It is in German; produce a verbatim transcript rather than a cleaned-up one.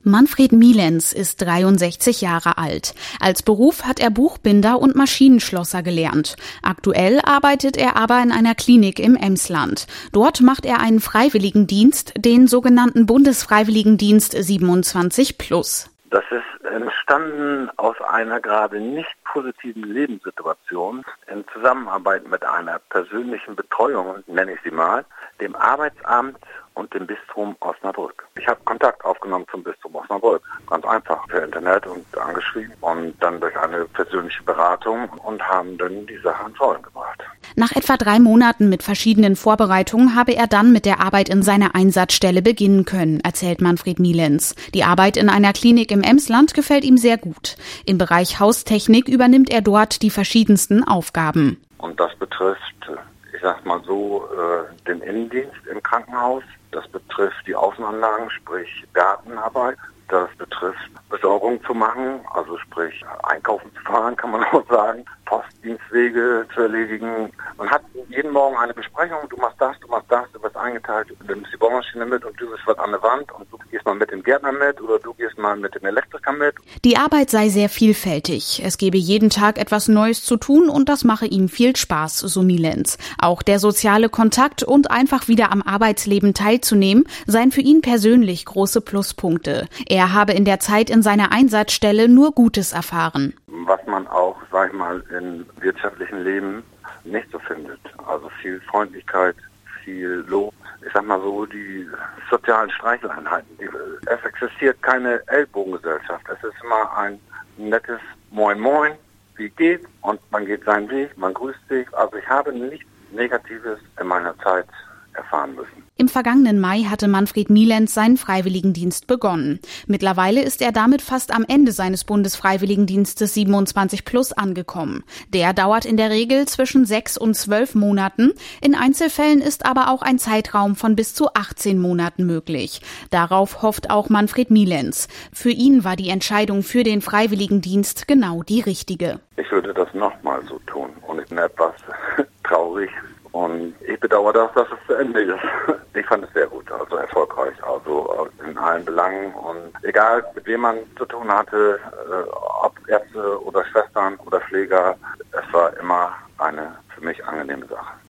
Manfred Mielens ist dreiundsechzig Jahre alt. Als Beruf hat er Buchbinder und Maschinenschlosser gelernt. Aktuell arbeitet er aber in einer Klinik im Emsland. Dort macht er einen Freiwilligendienst, den sogenannten Bundesfreiwilligendienst siebenundzwanzig plus. Das ist entstanden aus einer gerade nicht positiven Lebenssituation in Zusammenarbeit mit einer persönlichen Betreuung, nenne ich sie mal, dem Arbeitsamt und dem Bistum Osnabrück. Ich habe Kontakt aufgenommen zum Bistum Osnabrück, ganz einfach per Internet und angeschrieben und dann durch eine persönliche Beratung und haben dann die Sache ins Rollen gebracht. Nach etwa drei Monaten mit verschiedenen Vorbereitungen habe er dann mit der Arbeit in seiner Einsatzstelle beginnen können, erzählt Manfred Mielens. Die Arbeit in einer Klinik im Emsland gefällt ihm sehr gut. Im Bereich Haustechnik übernimmt er dort die verschiedensten Aufgaben. Und das betrifft, ich sag mal so, den Innendienst im Krankenhaus. Das betrifft die Außenanlagen, sprich Gartenarbeit. Das betrifft Besorgung zu machen, also sprich einkaufen zu fahren, kann man auch sagen, Postdienstwege zu erledigen. Man hat jeden Morgen eine Besprechung, du machst das, du machst das, du wirst eingeteilt, du nimmst die Bohrmaschine mit und du bist was an der Wand und du gehst mal mit dem Gärtner mit oder du gehst mal mit dem Elektriker mit. Die Arbeit sei sehr vielfältig. Es gebe jeden Tag etwas Neues zu tun und das mache ihm viel Spaß, so Mielens. Auch der soziale Kontakt und einfach wieder am Arbeitsleben teilzunehmen, seien für ihn persönlich große Pluspunkte. Er habe in der Zeit in seiner Einsatzstelle nur Gutes erfahren. Was man auch, sag ich mal, im wirtschaftlichen Leben nicht so findet. Also viel Freundlichkeit, viel Lob. Ich sag mal so, die sozialen Streicheleinheiten. Die, es existiert keine Ellbogengesellschaft. Es ist immer ein nettes Moin Moin, wie geht's? Und man geht seinen Weg, man grüßt sich. Also ich habe nichts Negatives in meiner Zeit erfahren müssen. Im vergangenen Mai hatte Manfred Mielens seinen Freiwilligendienst begonnen. Mittlerweile ist er damit fast am Ende seines Bundesfreiwilligendienstes siebenundzwanzig plus angekommen. Der dauert in der Regel zwischen sechs und zwölf Monaten. In Einzelfällen ist aber auch ein Zeitraum von bis zu achtzehn Monaten möglich. Darauf hofft auch Manfred Mielens. Für ihn war die Entscheidung für den Freiwilligendienst genau die richtige. Ich würde das nochmal so tun und ich bin etwas traurig. Und ich bedauere das, dass es zu Ende ist. Ich fand es sehr gut, also erfolgreich, also in allen Belangen. Und egal, mit wem man zu tun hatte, ob Ärzte oder Schwestern oder Pfleger, es war immer eine für mich angenehme Sache.